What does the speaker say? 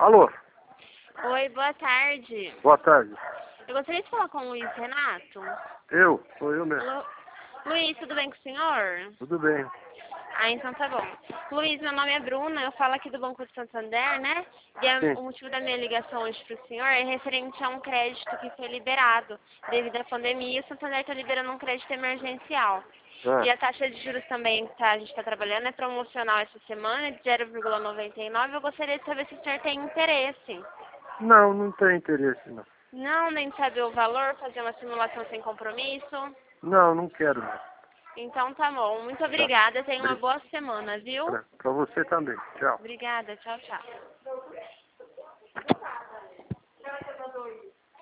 Alô? Oi, boa tarde. Boa tarde. Eu gostaria de falar com o Luiz Renato. Sou eu mesmo. Luiz, tudo bem com o senhor? Tudo bem. Ah, então tá bom. Luiz, meu nome é Bruna, eu falo aqui do Banco de Santander, né? E Sim. o motivo da minha ligação hoje pro senhor é referente a um crédito que foi liberado devido à pandemia. O Santander está liberando um crédito emergencial. Ah, E a taxa de juros também que a gente está trabalhando é promocional essa semana, de 0,99. Eu gostaria de saber se o senhor tem interesse. não tem interesse, não. Não, nem saber o valor, fazer uma simulação sem compromisso. Não quero, não. Então tá bom. Muito Tá. obrigada. Tenha uma boa semana, viu? Pra você também. Tchau. Obrigada. Tchau, tchau.